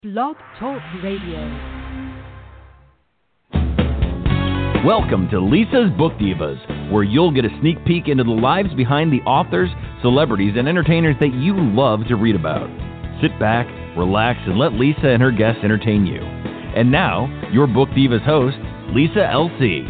Blog Talk Radio. Welcome to Lisa's Book Divas, where you'll get a sneak peek into the lives behind the authors, celebrities, and entertainers that you love to read about. Sit back, relax, and let Lisa and her guests entertain you. And now, your Book Divas host, Lisa L.C.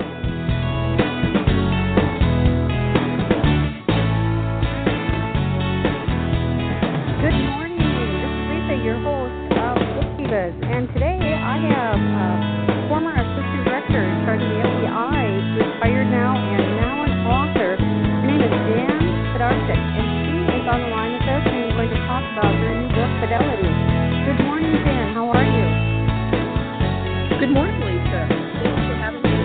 And today I have former assistant director in charge of the FBI, retired now, and now an author. Her name is Jan Fidarczyk, and she is on the line with us, and we're going to talk about her new book, Fidelity. Good morning, Jan. How are you? Good morning, Lisa. Thanks for having me.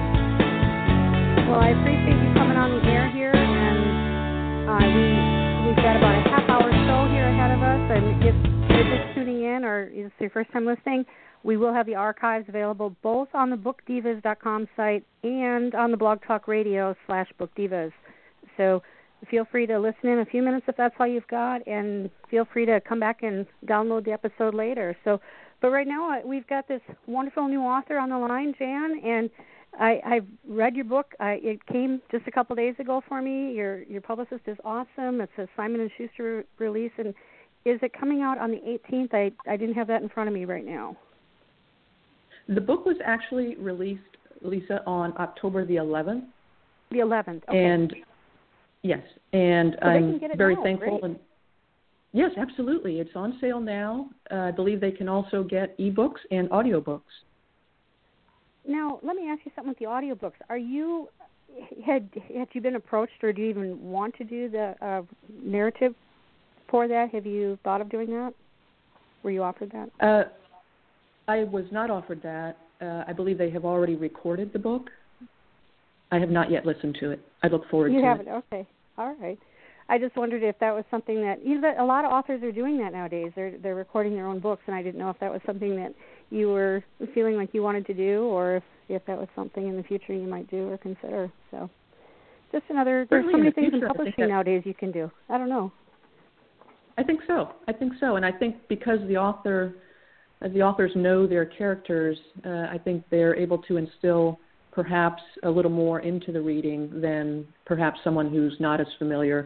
Well, I appreciate you coming on the air here, and we've got about a half-hour show here ahead of us, and if you're just tuning in or it's your first time listening, we will have the archives available both on the bookdivas.com site and on the Blog Talk Radio /bookdivas. So feel free to listen in a few minutes if that's all you've got, and feel free to come back and download the episode later. But right now we've got this wonderful new author on the line, Jan, and I've read your book. It came just a couple days ago for me. Your publicist is awesome. It's a Simon & Schuster release, and is it coming out on the 18th? I didn't have that in front of me right now. The book was actually released, Lisa, on October the 11th. The 11th, okay. And yes, and so I'm very now. thankful. Great. And yes, absolutely. It's on sale now. I believe they can also get ebooks and audiobooks. Now, let me ask you something with the audiobooks. Had you been approached, or do you even want to do the narrative for that? Have you thought of doing that? Were you offered that? I was not offered that. I believe they have already recorded the book. I have not yet listened to it. I look forward to it. You haven't? Okay. All right. I just wondered if that was something that, a lot of authors are doing that nowadays. They're recording their own books, and I didn't know if that was something that you were feeling like you wanted to do, or if that was something in the future you might do or consider. So just there's so many things in publishing nowadays you can do. I don't know. I think so. And I think because the authors know their characters, I think they're able to instill perhaps a little more into the reading than perhaps someone who's not as familiar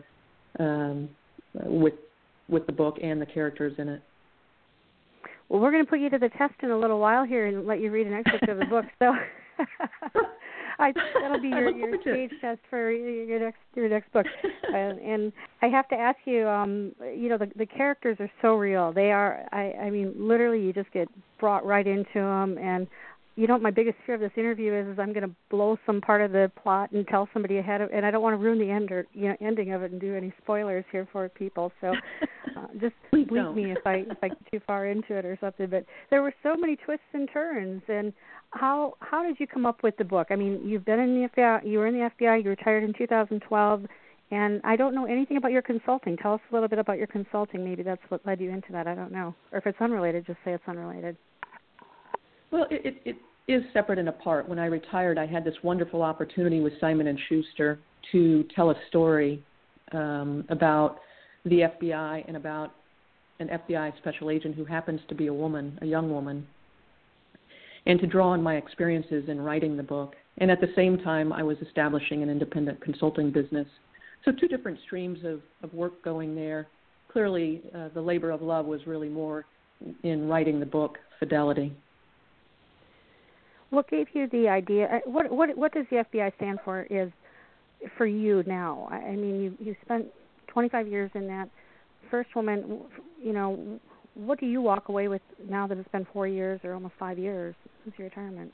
with the book and the characters in it. Well, we're going to put you to the test in a little while here and let you read an excerpt of the book. So that'll be your stage test for your next book. And I have to ask you, the characters are so real. They are. I mean, literally, you just get brought right into them. And my biggest fear of this interview is I'm going to blow some part of the plot and tell somebody ahead of, and I don't want to ruin the ending of it and do any spoilers here for people. So just bleep me if I get too far into it or something. But there were so many twists and turns. And how did you come up with the book? I mean, you've been in the FBI. You were in the FBI. You retired in 2012. And I don't know anything about your consulting. Tell us a little bit about your consulting. Maybe that's what led you into that. I don't know. Or if it's unrelated, just say it's unrelated. Well, it is separate and apart. When I retired, I had this wonderful opportunity with Simon & Schuster to tell a story about the FBI and about an FBI special agent who happens to be a young woman, and to draw on my experiences in writing the book. And at the same time, I was establishing an independent consulting business. So two different streams of work going there. Clearly, the labor of love was really more in writing the book, Fidelity. What gave you the idea? What does the FBI stand for? Is for you now? I mean, you spent 25 years in that. First woman, what do you walk away with now that it's been 4 years or almost 5 years since your retirement?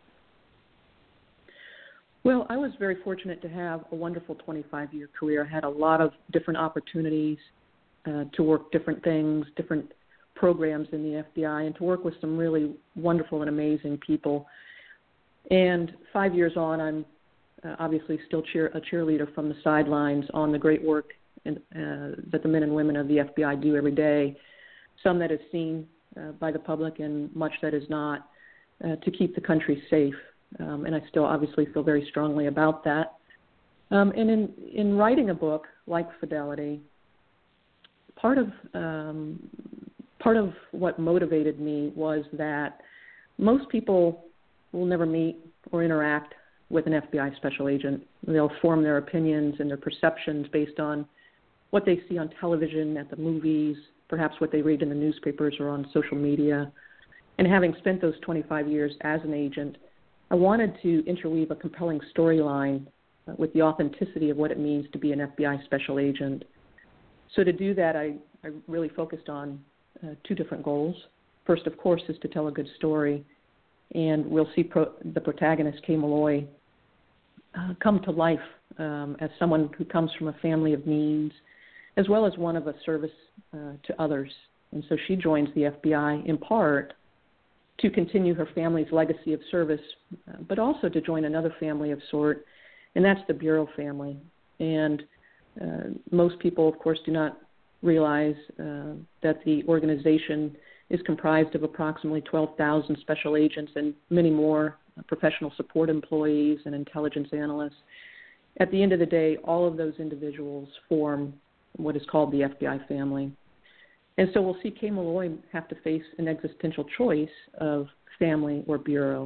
Well, I was very fortunate to have a wonderful 25-year career. I had a lot of different opportunities to work different things, different programs in the FBI, and to work with some really wonderful and amazing people. And 5 years on, I'm obviously still a cheerleader from the sidelines on the great work that the men and women of the FBI do every day, some that is seen by the public and much that is not, to keep the country safe. And I still obviously feel very strongly about that. And in writing a book like Fidelity, part of part of what motivated me was that most people will never meet or interact with an FBI special agent. They'll form their opinions and their perceptions based on what they see on television, at the movies, perhaps what they read in the newspapers or on social media. And having spent those 25 years as an agent, I wanted to interweave a compelling storyline with the authenticity of what it means to be an FBI special agent. So to do that, I really focused on two different goals. First, of course, is to tell a good story, and we'll see the protagonist, Kay Malloy, come to life as someone who comes from a family of means, as well as one of a service to others. And so she joins the FBI in part to continue her family's legacy of service, but also to join another family of sort, and that's the Bureau family. And most people, of course, do not realize that the organization is comprised of approximately 12,000 special agents and many more professional support employees and intelligence analysts. At the end of the day, all of those individuals form what is called the FBI family. And so we'll see Kay Malloy have to face an existential choice of family or bureau.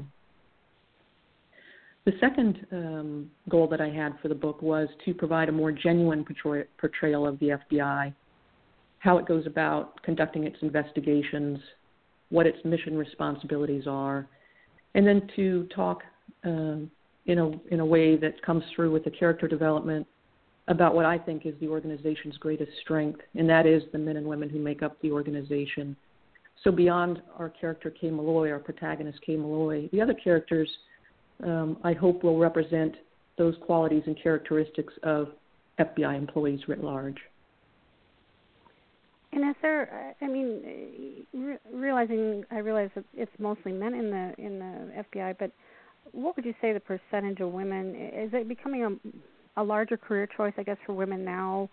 The second goal that I had for the book was to provide a more genuine portrayal of the FBI, how it goes about conducting its investigations, what its mission responsibilities are, and then to talk in a way that comes through with the character development about what I think is the organization's greatest strength, and that is the men and women who make up the organization. So beyond our character Kay Malloy, our protagonist Kay Malloy, the other characters I hope will represent those qualities and characteristics of FBI employees writ large. And is there, I realize that it's mostly men in the FBI, but what would you say the percentage of women, is it becoming a larger career choice, I guess, for women now?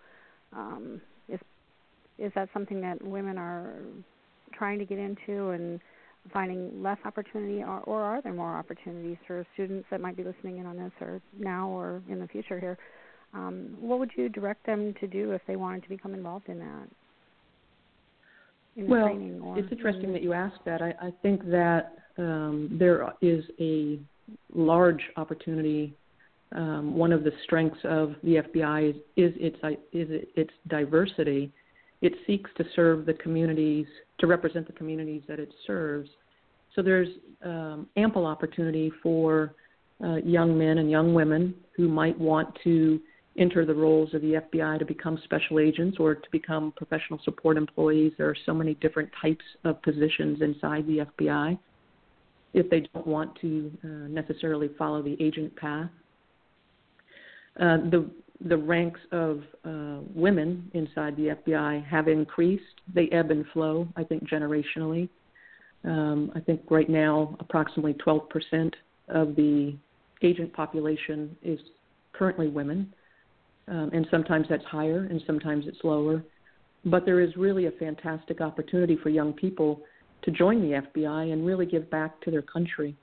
Is that something that women are trying to get into and finding less opportunity, or are there more opportunities for students that might be listening in on this, or now or in the future here? What would you direct them to do if they wanted to become involved in that? Well, it's interesting that you asked that. I think that there is a large opportunity. One of the strengths of the FBI is its diversity. It seeks to serve the communities, to represent the communities that it serves. So there's ample opportunity for young men and young women who might want to enter the roles of the FBI to become special agents or to become professional support employees. There are so many different types of positions inside the FBI if they don't want to necessarily follow the agent path. The ranks of women inside the FBI have increased. They ebb and flow, I think, generationally. I think right now approximately 12% of the agent population is currently women. And sometimes that's higher and sometimes it's lower. But there is really a fantastic opportunity for young people to join the FBI and really give back to their country.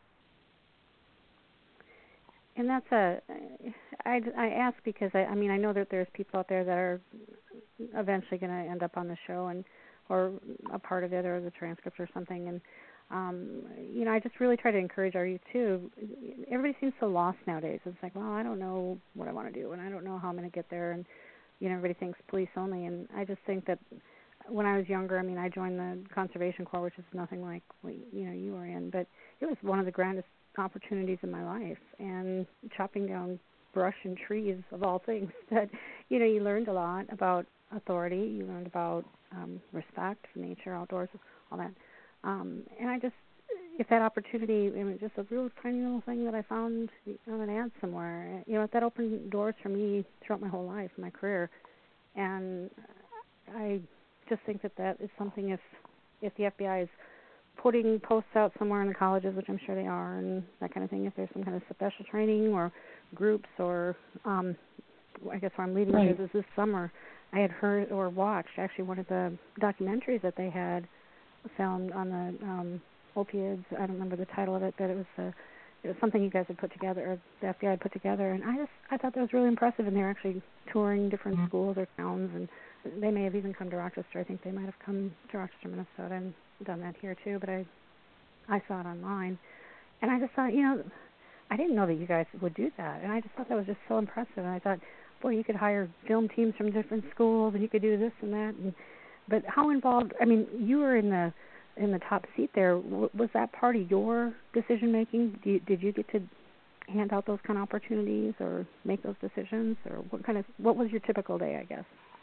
And that's I ask because I know that there's people out there that are eventually going to end up on the show or a part of it or the transcript or something. And I just really try to encourage our youth too. Everybody seems so lost nowadays. It's like, well, I don't know what I want to do, and I don't know how I'm going to get there. And everybody thinks police only. And I just think that when I was younger, I joined the Conservation Corps, which is nothing like what you were in, but it was one of the grandest opportunities in my life. And chopping down brush and trees, of all things, that you learned a lot about authority. You learned about respect for nature, outdoors, all that. And I just, if that opportunity, just a real tiny little thing that I found on an ad somewhere, that opened doors for me throughout my whole life, my career. And I just think that is something, if the FBI is putting posts out somewhere in the colleges, which I'm sure they are, and that kind of thing, if there's some kind of special training or groups or, I guess where I'm leading right. is this summer, I had heard or watched actually one of the documentaries that they had filmed on the opiates. I don't remember the title of it, but it it was something you guys had put together, or the FBI had put together, and I thought that was really impressive. And they're actually touring different schools or towns, and they may have even come to Rochester. I think they might have come to Rochester, Minnesota, and done that here too. But I saw it online, and I just thought, I didn't know that you guys would do that, and I just thought that was just so impressive. And I thought, boy, you could hire film teams from different schools, and you could do this and that. But how involved? I mean, you were in the top seat there. Was that part of your decision making? Did you get to hand out those kind of opportunities or make those decisions, or what was your typical day, I guess?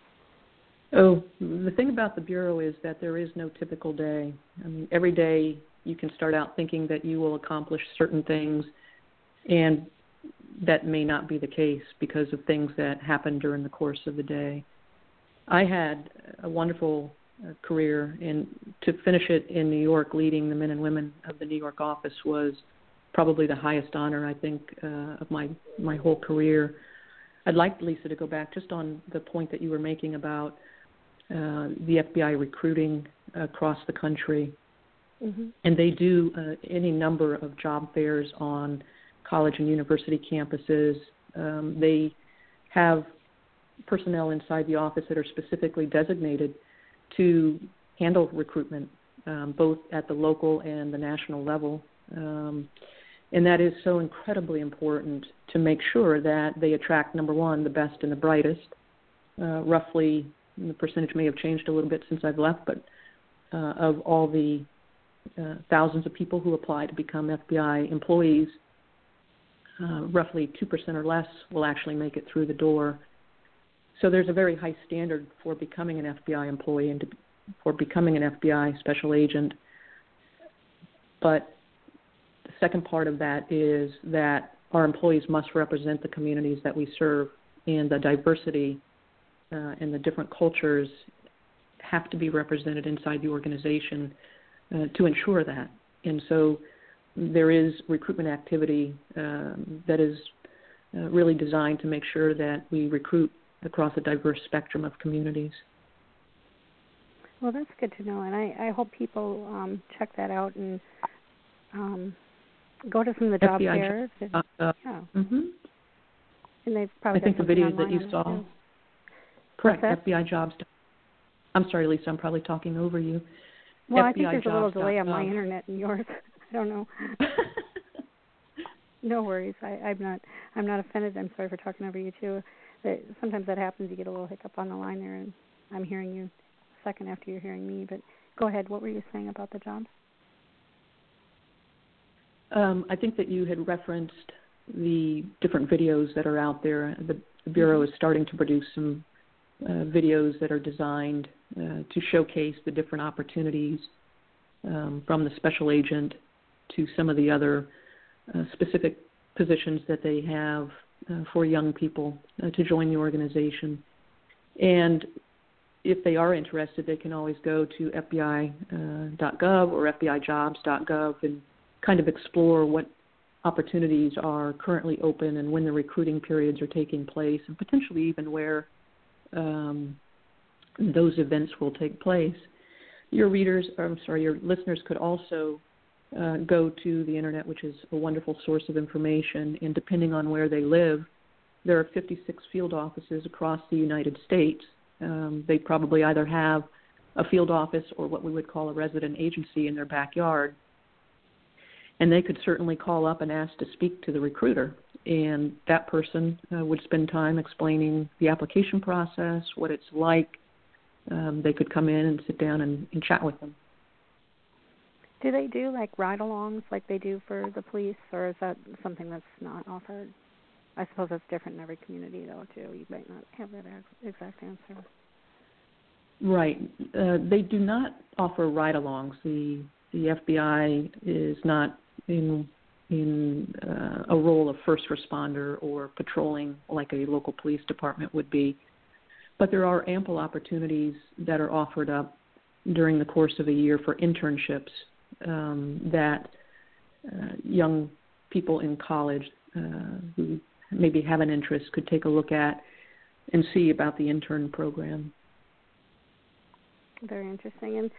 Oh, the thing about the Bureau is that there is no typical day. I mean, every day you can start out thinking that you will accomplish certain things, and that may not be the case because of things that happen during the course of the day. I had a wonderful career, and to finish it in New York, leading the men and women of the New York office was probably the highest honor, I think, of my whole career. I'd like, Lisa, to go back just on the point that you were making about the FBI recruiting across the country. Mm-hmm. And they do any number of job fairs on college and university campuses. They have personnel inside the office that are specifically designated to handle recruitment, both at the local and the national level. And that is so incredibly important to make sure that they attract, number one, the best and the brightest. Roughly, the percentage may have changed a little bit since I've left, but of all the thousands of people who apply to become FBI employees, roughly 2% or less will actually make it through the door. So there's a very high standard for becoming an FBI employee and for becoming an FBI special agent. But the second part of that is that our employees must represent the communities that we serve, and the diversity and the different cultures have to be represented inside the organization to ensure that. And so there is recruitment activity that is really designed to make sure that we recruit across a diverse spectrum of communities. Well, that's good to know, and I hope people check that out and go to some of the job fairs. Yeah. Mm-hmm. And they've probably I think the videos that you saw. Correct, FBI Jobs. I'm sorry, Lisa, I'm probably talking over you. Well, I think there's a little delay on my internet and yours. I don't know. No worries. I'm not offended. I'm sorry for talking over you too. Sometimes that happens. You get a little hiccup on the line there, and I'm hearing you a second after you're hearing me. But go ahead. What were you saying about the jobs? I think that you had referenced the different videos that are out there. The Bureau is starting to produce some videos that are designed to showcase the different opportunities from the special agent to some of the other specific positions that they have for young people to join the organization. And if they are interested, they can always go to FBI.gov or FBIjobs.gov and kind of explore what opportunities are currently open and when the recruiting periods are taking place, and potentially even where those events will take place. Your listeners could also go to the internet, which is a wonderful source of information, and depending on where they live, there are 56 field offices across the United States. They probably either have a field office or what we would call a resident agency in their backyard. And they could certainly call up and ask to speak to the recruiter. And that person would spend time explaining the application process, what it's like. They could come in and sit down and chat with them. Do they do like ride-alongs like they do for the police, or is that something that's not offered? I suppose that's different in every community, though, too. You might not have that exact answer. Right. They do not offer ride-alongs. The FBI is not in a role of first responder or patrolling like a local police department would be. But there are ample opportunities that are offered up during the course of a year for internships that young people in college who maybe have an interest could take a look at and see about the intern program. Very interesting. And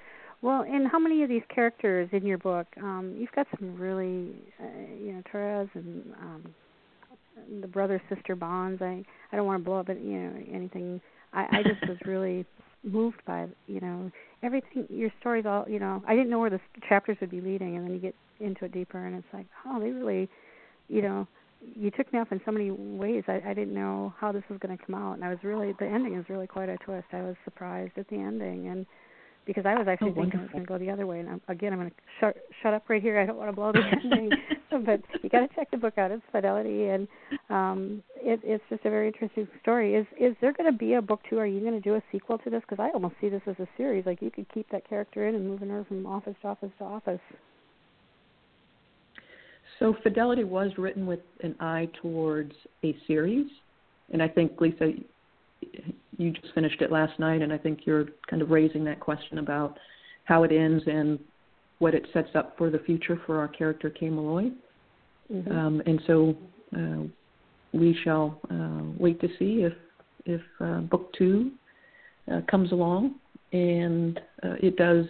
Well, and how many of these characters in your book? You've got some really, Therese and the brother-sister bonds. I don't want to blow up, anything. I just was really moved by, everything. Your stories all, I didn't know where the chapters would be leading, and then you get into it deeper, and it's like, oh, they really, you took me off in so many ways. I didn't know how this was going to come out, and the ending is really quite a twist. I was surprised at the ending, and because I was actually thinking it was going to go the other way. And I'm going to shut up right here. I don't want to blow the ending, but you got to check the book out. It's Fidelity, and it's just a very interesting story. Is there going to be a book 2? Are you going to do a sequel to this? Because I almost see this as a series. Like you could keep that character in and moving her from office to office to office. So Fidelity was written with an eye towards a series, and I think, Lisa, you just finished it last night, and I think you're kind of raising that question about how it ends and what it sets up for the future for our character Kay Malloy. Mm-hmm. And so we shall wait to see if book 2 comes along, and it does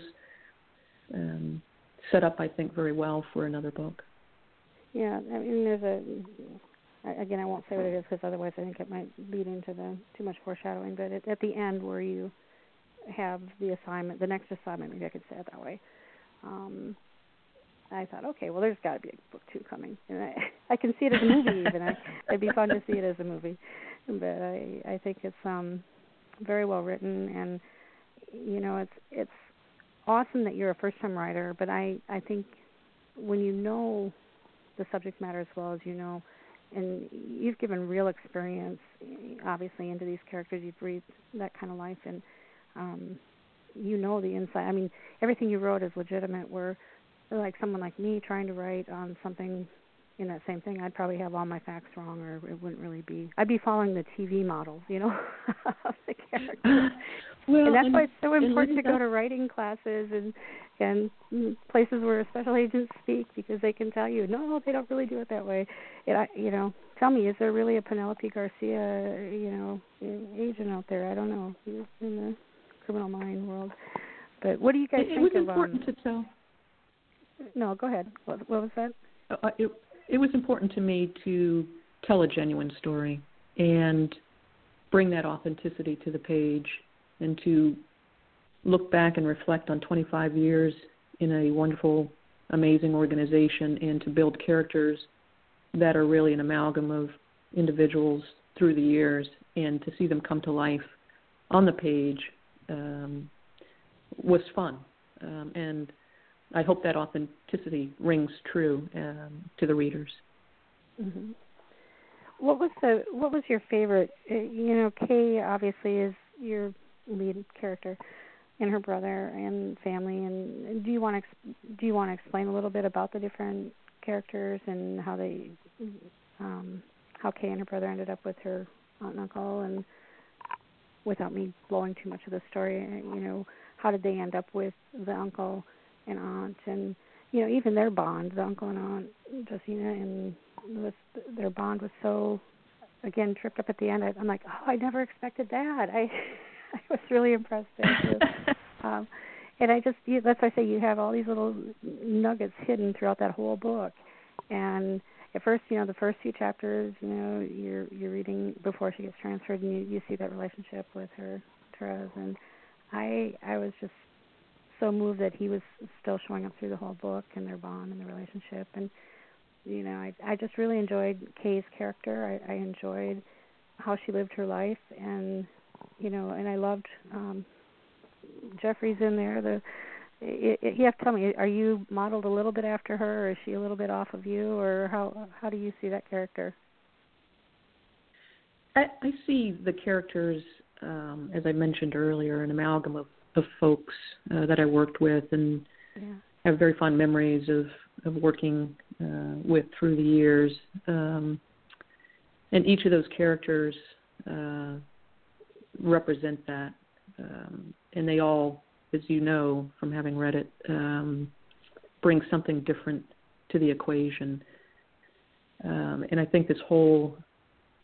set up, I think, very well for another book. Yeah, I mean, again, I won't say what it is because otherwise I think it might lead into too much foreshadowing. But at the end where you have the assignment, the next assignment, maybe I could say it that way, I thought, okay, well, there's got to be a book 2 coming. And I can see it as a movie even. It'd be fun to see it as a movie. But I think it's very well written, and, it's awesome that you're a first-time writer. But I think when you know the subject matter as well as you know, and you've given real experience, obviously, into these characters. You've breathed that kind of life, and the inside. I mean, everything you wrote is legitimate. Where, like someone like me trying to write on something in that same thing, I'd probably have all my facts wrong, or it wouldn't really be. I'd be following the TV models, of the characters. Well, and that's why it's so important to go to writing classes and places where special agents speak, because they can tell you, no, they don't really do it that way. And tell me, is there really a Penelope Garcia, agent out there? I don't know, in the criminal mind world. But what do you guys think of? It was important to tell. No, go ahead. What was that? It was important to me to tell a genuine story and bring that authenticity to the page, and to look back and reflect on 25 years in a wonderful, amazing organization, and to build characters that are really an amalgam of individuals through the years, and to see them come to life on the page was fun. And I hope that authenticity rings true to the readers. Mm-hmm. What was your favorite? Kay obviously is your lead character, and her brother and family. And do you want to explain a little bit about the different characters and how Kay and her brother ended up with her aunt and uncle, and without me blowing too much of the story, how did they end up with the uncle and aunt, and even their bond, the uncle and aunt, Josina, and their bond was so, again, tripped up at the end. I'm like, oh, I never expected that. I was really impressed there too. And that's why I say you have all these little nuggets hidden throughout that whole book. And at first, the first few chapters, you're reading before she gets transferred, and you see that relationship with her, Therese. And I was just so moved that he was still showing up through the whole book, and their bond and the relationship. And I just really enjoyed Kay's character. I enjoyed how she lived her life, and and I loved Jeffrey's in there. You have to tell me, are you modeled a little bit after her, or is she a little bit off of you, or how do you see that character? I see the characters, as I mentioned earlier, an amalgam of folks that I worked with, and have very fond memories of working with through the years. And each of those characters represent that. And they all, as you know from having read it, bring something different to the equation. And I think this whole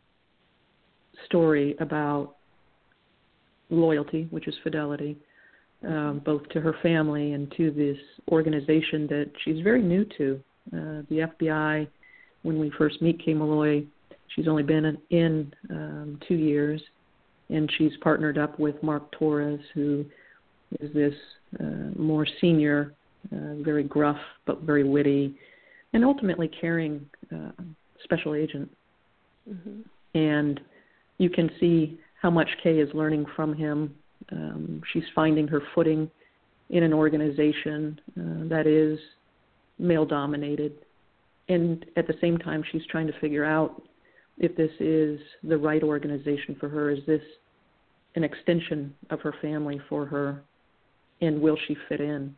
story about loyalty, which is fidelity, both to her family and to this organization that she's very new to. The FBI, when we first meet Kay Molloy, she's only been in 2 years, and she's partnered up with Mark Torres, who is this more senior, very gruff but very witty, and ultimately caring special agent. Mm-hmm. And you can see how much Kay is learning from him. She's finding her footing in an organization that is male-dominated. And at the same time, she's trying to figure out if this is the right organization for her. Is this an extension of her family for her? And will she fit in?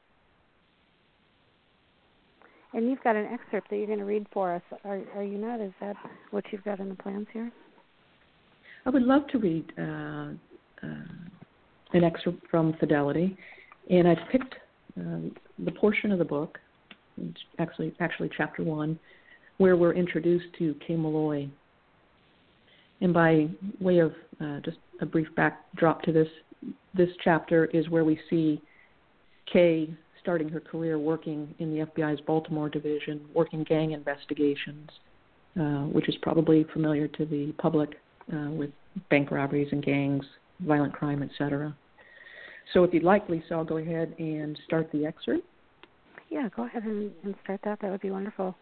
And you've got an excerpt that you're going to read for us. Are you not? Is that what you've got in the plans here? I would love to read an excerpt from Fidelity, and I've picked the portion of the book, actually chapter 1, where we're introduced to Kay Molloy. And by way of just a brief backdrop to this chapter is where we see Kay starting her career working in the FBI's Baltimore division, working gang investigations, which is probably familiar to the public with bank robberies and gangs, violent crime, etc. So if you'd like, Lisa, I'll go ahead and start the excerpt. Yeah, go ahead and start that. That would be wonderful.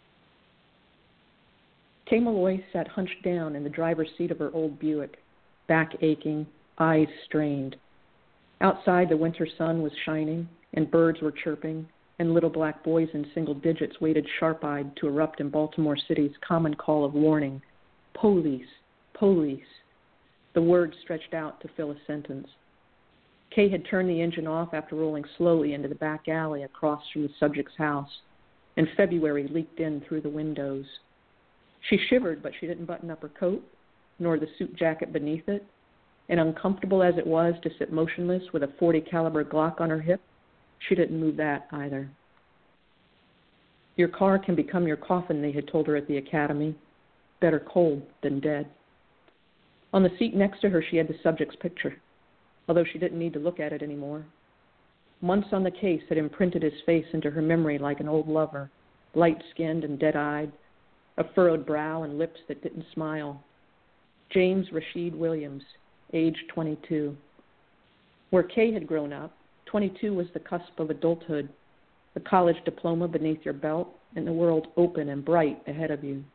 Kay Molloy sat hunched down in the driver's seat of her old Buick, back aching, eyes strained. Outside, the winter sun was shining, and birds were chirping, and little black boys in single digits waited sharp-eyed to erupt in Baltimore City's common call of warning. Police, police. The word stretched out to fill a sentence. Kay had turned the engine off after rolling slowly into the back alley across from the subject's house, and February leaked in through the windows. She shivered, but she didn't button up her coat, nor the suit jacket beneath it, and uncomfortable as it was to sit motionless with a .40 caliber Glock on her hip, she didn't move that either. Your car can become your coffin, they had told her at the academy. Better cold than dead. On the seat next to her, she had the subject's picture, although she didn't need to look at it anymore. Months on the case had imprinted his face into her memory like an old lover, light-skinned and dead-eyed, a furrowed brow and lips that didn't smile. James Rashid Williams, age 22. Where Kay had grown up, 22 was the cusp of adulthood, a college diploma beneath your belt, and the world open and bright ahead of you.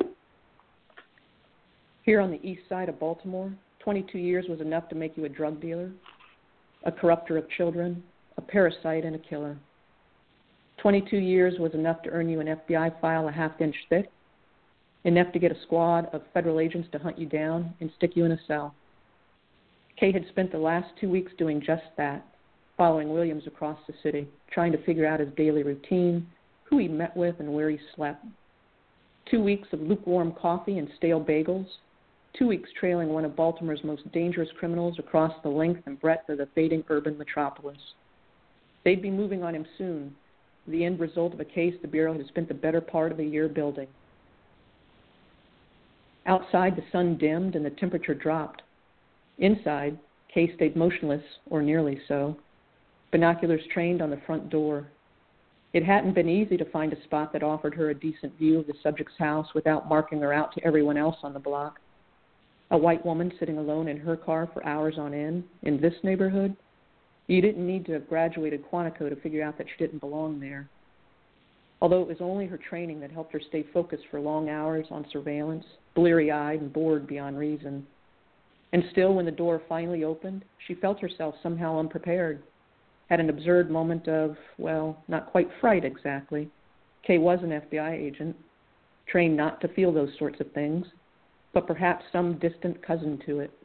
Here on the east side of Baltimore, 22 years was enough to make you a drug dealer, a corrupter of children, a parasite, and a killer. 22 years was enough to earn you an FBI file a half-inch thick, enough to get a squad of federal agents to hunt you down and stick you in a cell. Kay had spent the last 2 weeks doing just that, following Williams across the city, trying to figure out his daily routine, who he met with, and where he slept. 2 weeks of lukewarm coffee and stale bagels, 2 weeks trailing one of Baltimore's most dangerous criminals across the length and breadth of the fading urban metropolis. They'd be moving on him soon, the end result of a case the Bureau had spent the better part of a year building. Outside, the sun dimmed and the temperature dropped. Inside, Kay stayed motionless, or nearly so, binoculars trained on the front door. It hadn't been easy to find a spot that offered her a decent view of the subject's house without marking her out to everyone else on the block. A white woman sitting alone in her car for hours on end in this neighborhood? You didn't need to have graduated Quantico to figure out that she didn't belong there. Although it was only her training that helped her stay focused for long hours on surveillance, bleary-eyed and bored beyond reason. And still, when the door finally opened, she felt herself somehow unprepared, had an absurd moment of, well, not quite fright exactly. Kay was an FBI agent, trained not to feel those sorts of things, but perhaps some distant cousin to it.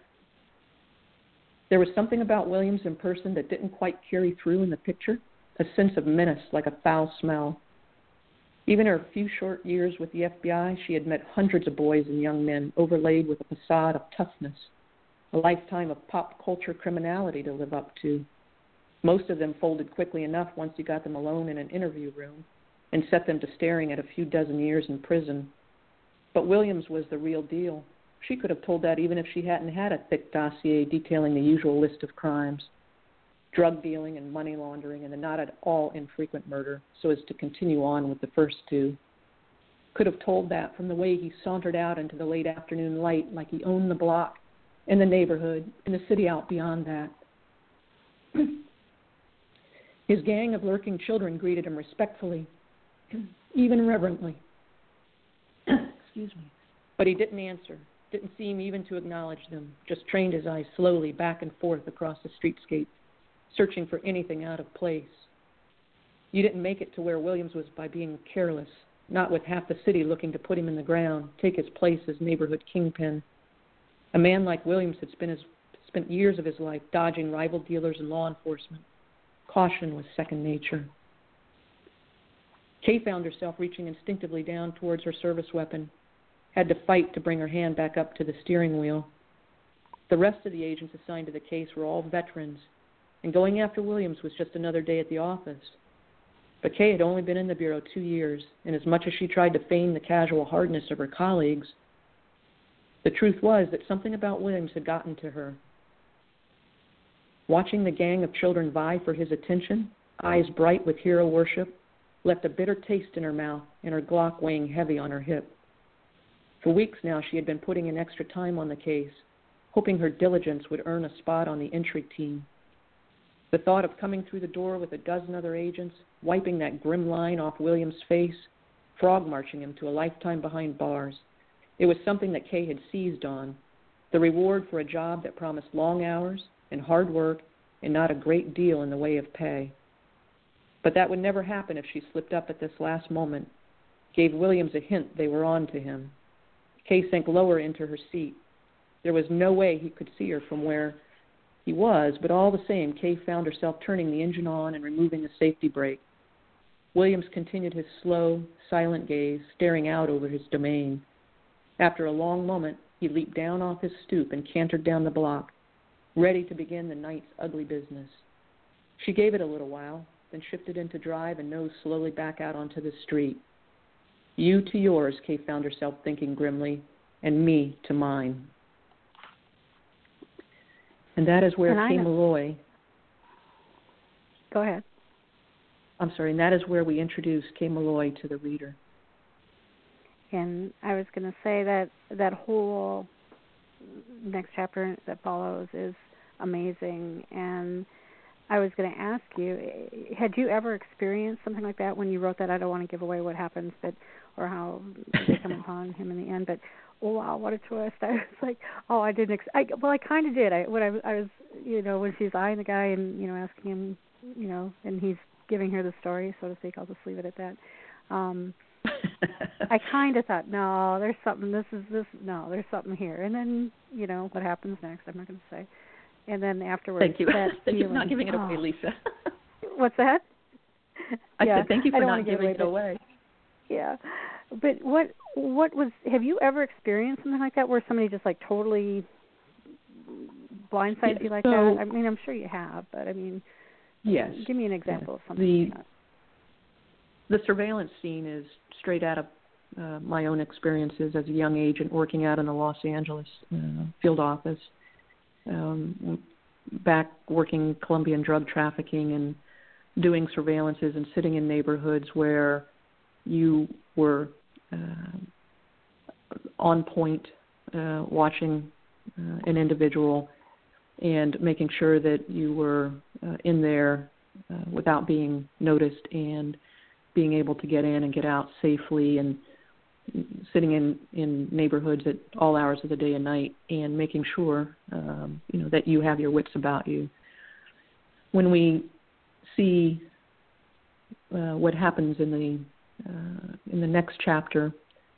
There was something about Williams in person that didn't quite carry through in the picture, a sense of menace like a foul smell. Even her few short years with the FBI, she had met hundreds of boys and young men overlaid with a facade of toughness, a lifetime of pop culture criminality to live up to. Most of them folded quickly enough once you got them alone in an interview room and set them to staring at a few dozen years in prison. But Williams was the real deal. She could have told that even if she hadn't had a thick dossier detailing the usual list of crimes. drug dealing and money laundering, and the not at all infrequent murder, so as to continue on with the first two. Could have told that from the way he sauntered out into the late afternoon light like he owned the block and the neighborhood and the city out beyond that. His gang of lurking children greeted him respectfully, even reverently. Excuse me. But he didn't answer, didn't seem even to acknowledge them, just trained his eyes slowly back and forth across the streetscape, searching for anything out of place. You didn't make it to where Williams was by being careless, not with half the city looking to put him in the ground, take his place as neighborhood kingpin. A man like Williams had spent years of his life dodging rival dealers and law enforcement. Caution was second nature. Kay found herself reaching instinctively down towards her service weapon, had to fight to bring her hand back up to the steering wheel. The rest of the agents assigned to the case were all veterans, and going after Williams was just another day at the office. But Kay had only been in the Bureau 2 years, and as much as she tried to feign the casual hardness of her colleagues, the truth was that something about Williams had gotten to her. Watching the gang of children vie for his attention, eyes bright with hero worship, left a bitter taste in her mouth and her Glock weighing heavy on her hip. For weeks now she had been putting in extra time on the case, hoping her diligence would earn a spot on the entry team. The thought of coming through the door with a dozen other agents, wiping that grim line off Williams' face, frog-marching him to a lifetime behind bars. It was something that Kay had seized on, the reward for a job that promised long hours and hard work and not a great deal in the way of pay. But that would never happen if she slipped up at this last moment, gave Williams a hint they were on to him. Kay sank lower into her seat. There was no way he could see her from where he was, but all the same, Kay found herself turning the engine on and removing the safety brake. Williams continued his slow, silent gaze, staring out over his domain. After a long moment, he leaped down off his stoop and cantered down the block, ready to begin the night's ugly business. She gave it a little while, then shifted into drive and nosed slowly back out onto the street. You to yours, Kay found herself thinking grimly, and me to mine. And that is where Kay Malloy... Go ahead. I'm sorry, and that is where we introduce Kay Malloy to the reader. And I was going to say that whole next chapter that follows is amazing. And I was going to ask you, had you ever experienced something like that when you wrote that? I don't want to give away what happens, or how they come upon him in the end. But oh wow, what a twist! I was like, oh, I didn't. I kind of did. I was, when she's eyeing the guy and asking him, and he's giving her the story, so to speak. I'll just leave it at that. I kind of thought, no, there's something. No, there's something here. And then, what happens next? I'm not going to say. And then afterwards, thank you. Thank you for not giving it away, Lisa. What's that? I said thank you for not giving it away. Yeah, but what was? Have you ever experienced something like that, where somebody just like totally blindsided you like that? I mean, I'm sure you have, but I mean, yes. Give me an example of something like that. The surveillance scene is straight out of my own experiences as a young agent working out in the Los Angeles field office. Back working Colombian drug trafficking and doing surveillances and sitting in neighborhoods where you were on point, watching an individual and making sure that you were in there without being noticed and being able to get in and get out safely, and sitting in neighborhoods at all hours of the day and night and making sure that you have your wits about you. When we see what happens in the next chapter,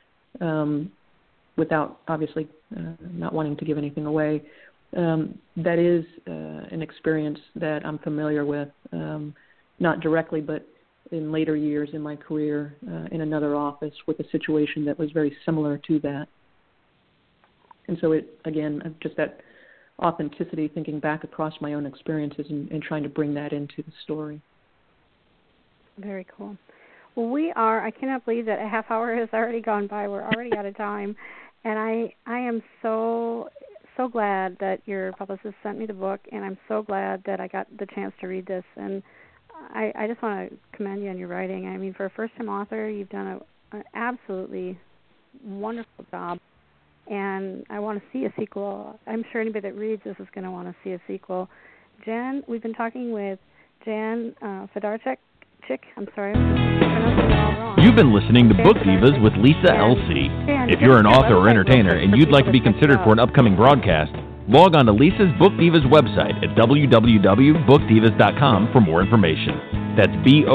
without obviously not wanting to give anything away, that is an experience that I'm familiar with, not directly, but in later years in my career in another office with a situation that was very similar to that. And so just that authenticity, thinking back across my own experiences and trying to bring that into the story. Very cool. Well, I cannot believe that a half hour has already gone by. We're already out of time. And I am so so glad that your publicist sent me the book, and I'm so glad that I got the chance to read this. And I just want to commend you on your writing. I mean, for a first-time author, you've done an absolutely wonderful job, and I want to see a sequel. I'm sure anybody that reads this is going to want to see a sequel. Jan, we've been talking with Jan Fedarchik. I'm sorry, I'm pronouncing it all wrong. You've been listening to Book Divas with Lisa L.C. If you're an author or entertainer and you'd like to be considered for an upcoming broadcast, log on to Lisa's Book Divas website at www.bookdivas.com for more information. That's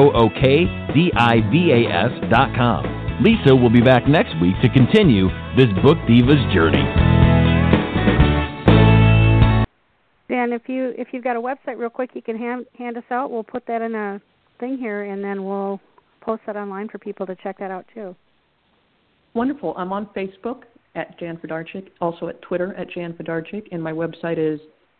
BOOKDIVAS.com. Lisa will be back next week to continue this Book Divas journey. Dan, if you've got a website real quick, you can hand us out. We'll put that in a thing here, and then we'll post that online for people to check that out too. Wonderful. I'm on Facebook at Jan Fedarchik, also at Twitter at Jan Fedarchik, and my website is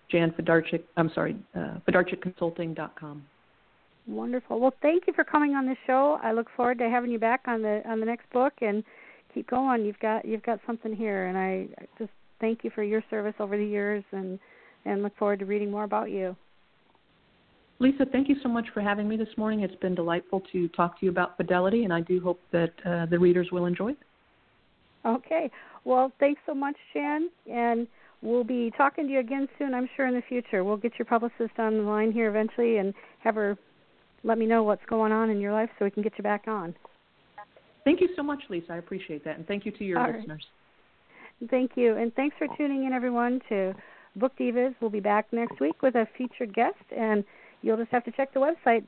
fedarchikconsulting.com. Wonderful. Well, thank you for coming on the show. I look forward to having you back on the next book, and keep going. You've got something here, and I just thank you for your service over the years, and look forward to reading more about you. Lisa, thank you so much for having me this morning. It's been delightful to talk to you about fidelity, and I do hope that the readers will enjoy it. Okay. Well, thanks so much, Jan, and we'll be talking to you again soon, I'm sure, in the future. We'll get your publicist on the line here eventually and have her let me know what's going on in your life so we can get you back on. Thank you so much, Lisa. I appreciate that, and thank you to your listeners. Right. Thank you, and thanks for tuning in, everyone, to Book Divas. We'll be back next week with a featured guest, and you'll just have to check the website,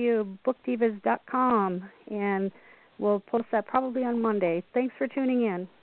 www.bookdivas.com, and we'll post that probably on Monday. Thanks for tuning in.